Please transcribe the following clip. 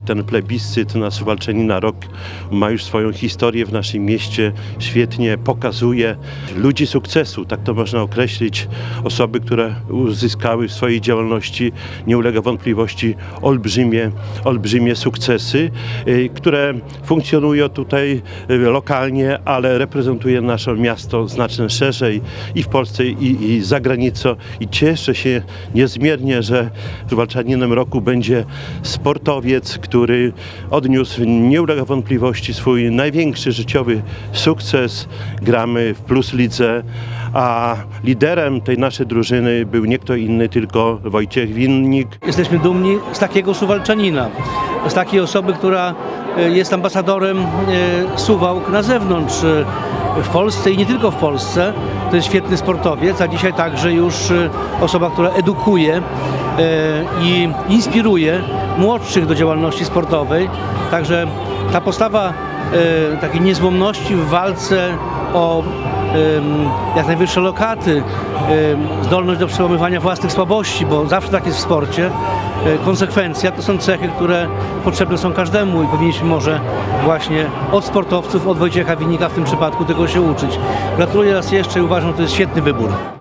Ten plebiscyt na Suwałczanina Rok ma już swoją historię w naszym mieście, świetnie pokazuje ludzi sukcesu, tak to można określić, osoby, które uzyskały w swojej działalności, nie ulega wątpliwości, olbrzymie sukcesy, które funkcjonują tutaj lokalnie, ale reprezentuje nasze miasto znacznie szerzej i w Polsce, i za granicą. I cieszę się niezmiernie, że Suwałczaninem Roku będzie sportowiec, który odniósł, nie ulega wątpliwości, swój największy życiowy sukces. Gramy w Plus Lidze, a liderem tej naszej drużyny był nie kto inny, tylko Wojciech Winnik. Jesteśmy dumni z takiego Suwałczanina, z takiej osoby, która jest ambasadorem Suwałk na zewnątrz, w Polsce i nie tylko w Polsce. To jest świetny sportowiec, a dzisiaj także już osoba, która edukuje i inspiruje młodszych do działalności sportowej. Także ta postawa takiej niezłomności w walce o jak najwyższe lokaty, zdolność do przełamywania własnych słabości, bo zawsze tak jest w sporcie, konsekwencja to są cechy, które potrzebne są każdemu i powinniśmy może właśnie od sportowców, od Wojciecha Winnika w tym przypadku tego się uczyć. Gratuluję raz jeszcze i uważam, że to jest świetny wybór.